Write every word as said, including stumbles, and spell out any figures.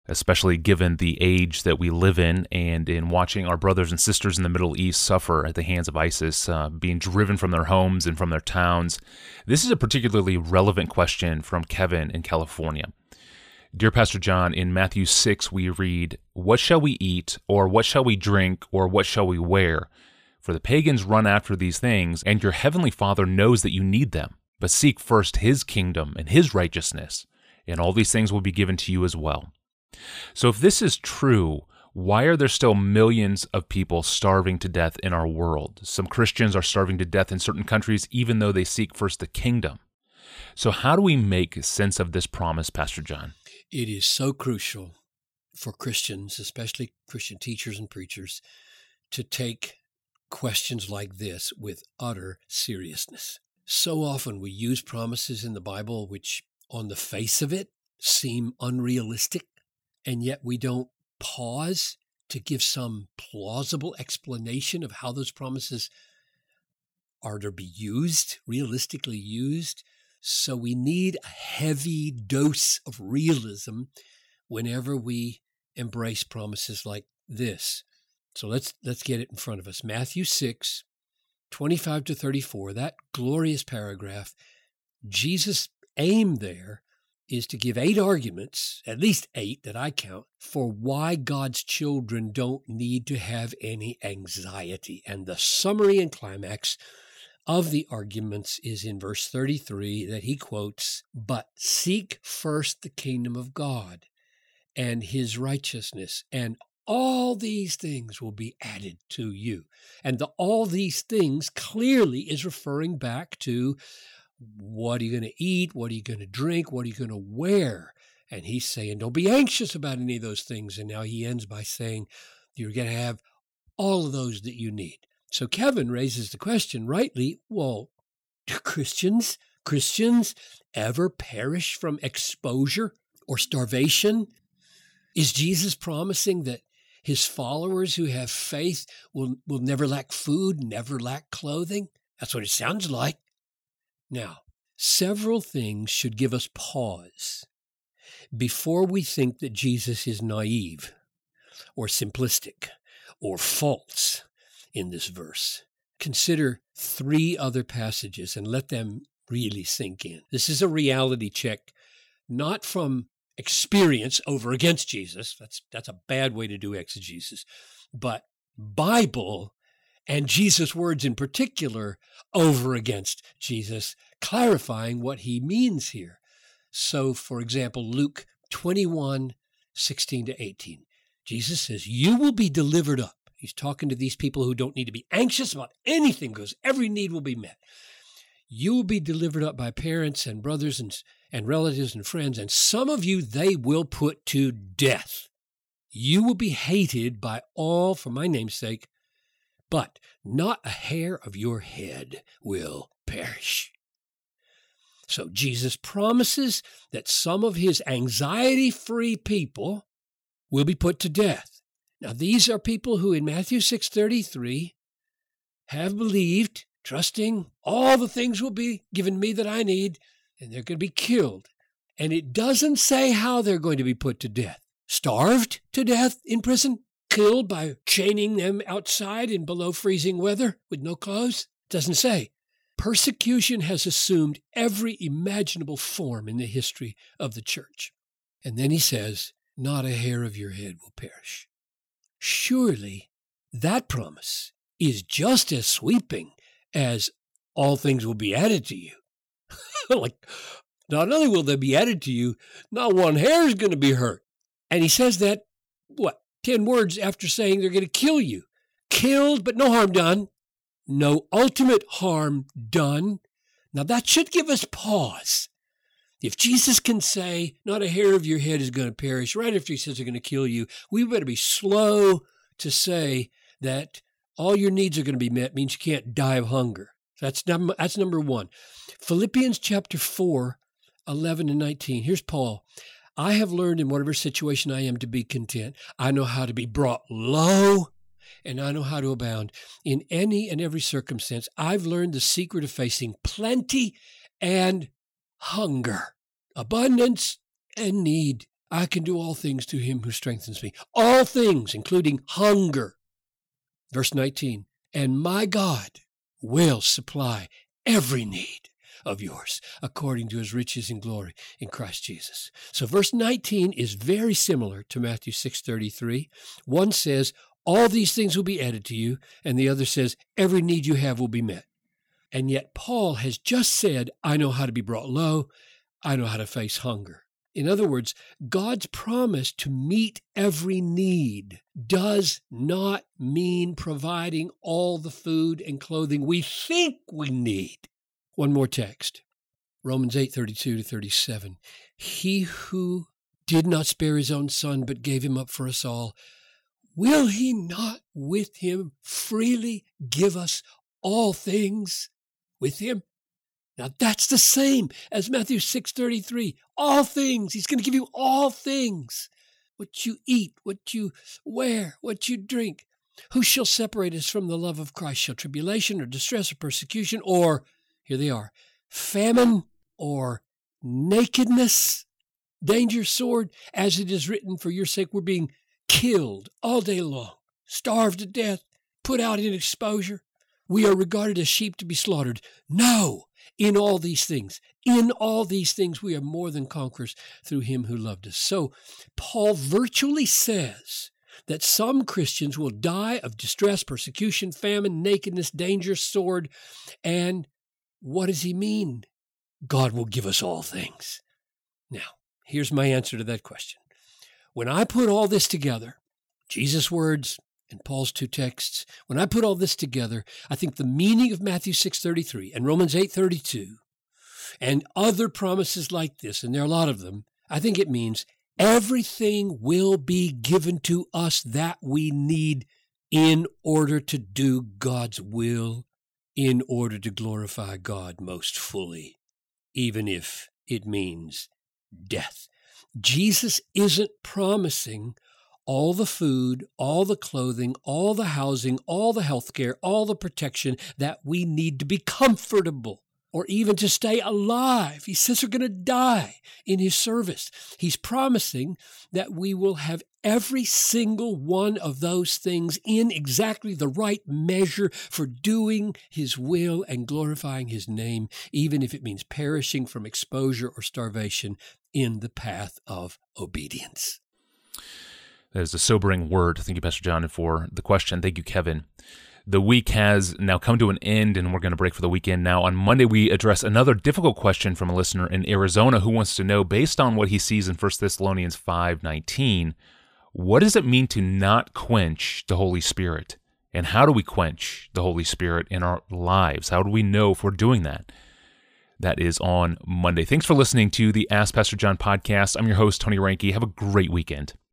especially given the age that we live in and in watching our brothers and sisters in the Middle East suffer at the hands of ISIS, uh, being driven from their homes and from their towns. This is a particularly relevant question from Kevin in California. Dear Pastor John, in Matthew six we read, "What shall we eat, or what shall we drink, or what shall we wear? For the pagans run after these things, and your heavenly Father knows that you need them. But seek first His kingdom and His righteousness, and all these things will be given to you as well." So if this is true, why are there still millions of people starving to death in our world? Some Christians are starving to death in certain countries even though they seek first the kingdom. So how do we make sense of this promise, Pastor John? It is so crucial for Christians, especially Christian teachers and preachers, to take questions like this with utter seriousness. So often we use promises in the Bible which, on the face of it, seem unrealistic, and yet we don't pause to give some plausible explanation of how those promises are to be used, realistically used. So we need a heavy dose of realism whenever we embrace promises like this. So let's let's get it in front of us. Matthew six, twenty-five to thirty-four, that glorious paragraph. Jesus' aim there is to give eight arguments, at least eight that I count, for why God's children don't need to have any anxiety. And the summary and climax of the arguments is in verse thirty-three that he quotes, "But seek first the kingdom of God and His righteousness, and all these things will be added to you." And the all these things clearly is referring back to what are you going to eat? What are you going to drink? What are you going to wear? And he's saying, don't be anxious about any of those things. And now he ends by saying, you're going to have all of those that you need. So Kevin raises the question rightly, well, do Christians, Christians ever perish from exposure or starvation? Is Jesus promising that His followers who have faith will, will never lack food, never lack clothing? That's what it sounds like. Now, several things should give us pause before we think that Jesus is naive or simplistic or false in this verse. Consider three other passages and let them really sink in. This is a reality check, not from experience over against Jesus. That's that's a bad way to do exegesis. But Bible and Jesus' words in particular over against Jesus, clarifying what He means here. So, for example, Luke twenty-one, sixteen to eighteen. Jesus says, you will be delivered up. He's talking to these people who don't need to be anxious about anything because every need will be met. You will be delivered up by parents and brothers and, and relatives and friends, and some of you they will put to death. You will be hated by all for my name's sake, but not a hair of your head will perish. So Jesus promises that some of His anxiety-free people will be put to death. Now, these are people who in Matthew six thirty-three have believed, trusting all the things will be given me that I need, and they're going to be killed. And it doesn't say how they're going to be put to death. Starved to death in prison? Killed by chaining them outside in below freezing weather with no clothes? Doesn't say. Persecution has assumed every imaginable form in the history of the church. And then he says, not a hair of your head will perish. Surely that promise is just as sweeping as all things will be added to you. Like, not only will they be added to you, not one hair is going to be hurt. And he says that, what, ten words after saying they're going to kill you. Killed, but no harm done. No ultimate harm done. Now that should give us pause. If Jesus can say, not a hair of your head is going to perish, right after He says they're going to kill you, we better be slow to say that all your needs are going to be met means you can't die of hunger. That's number, that's number one. Philippians chapter four, eleven and nineteen. Here's Paul. I have learned in whatever situation I am to be content. I know how to be brought low, and I know how to abound. In any and every circumstance, I've learned the secret of facing plenty and hunger, abundance and need. I can do all things through him who strengthens me. All things, including hunger. Verse nineteen, and my God will supply every need of yours according to his riches and glory in Christ Jesus. So verse nineteen is very similar to Matthew six thirty-three. One says, all these things will be added to you, and the other says, every need you have will be met. And yet Paul has just said, I know how to be brought low. I know how to face hunger. In other words, God's promise to meet every need does not mean providing all the food and clothing we think we need. One more text, Romans eight thirty-two to thirty-seven. He who did not spare his own son, but gave him up for us all, will he not with him freely give us all things with him? Now that's the same as Matthew six thirty-three. All things. He's going to give you all things. What you eat, what you wear, what you drink. Who shall separate us from the love of Christ? Shall tribulation or distress or persecution or, here they are, famine or nakedness, danger, sword? As it is written, for your sake we're being killed all day long, starved to death, put out in exposure. We are regarded as sheep to be slaughtered. No, in all these things, in all these things, we are more than conquerors through him who loved us. So Paul virtually says that some Christians will die of distress, persecution, famine, nakedness, danger, sword. And what does he mean? God will give us all things. Now, here's my answer to that question. When I put all this together, Jesus' words and Paul's two texts, when I put all this together, I think the meaning of Matthew six thirty-three and Romans eight thirty-two and other promises like this, and there are a lot of them, I think it means everything will be given to us that we need in order to do God's will, in order to glorify God most fully, even if it means death. Jesus isn't promising all the food, all the clothing, all the housing, all the health care, all the protection that we need to be comfortable or even to stay alive. He says we're going to die in his service. He's promising that we will have every single one of those things in exactly the right measure for doing his will and glorifying his name, even if it means perishing from exposure or starvation in the path of obedience. That is a sobering word. Thank you, Pastor John, for the question. Thank you, Kevin. The week has now come to an end, and we're going to break for the weekend. Now, on Monday, we address another difficult question from a listener in Arizona who wants to know, based on what he sees in First Thessalonians five nineteen, what does it mean to not quench the Holy Spirit? And how do we quench the Holy Spirit in our lives? How do we know if we're doing that? That is on Monday. Thanks for listening to the Ask Pastor John podcast. I'm your host, Tony Reinke. Have a great weekend.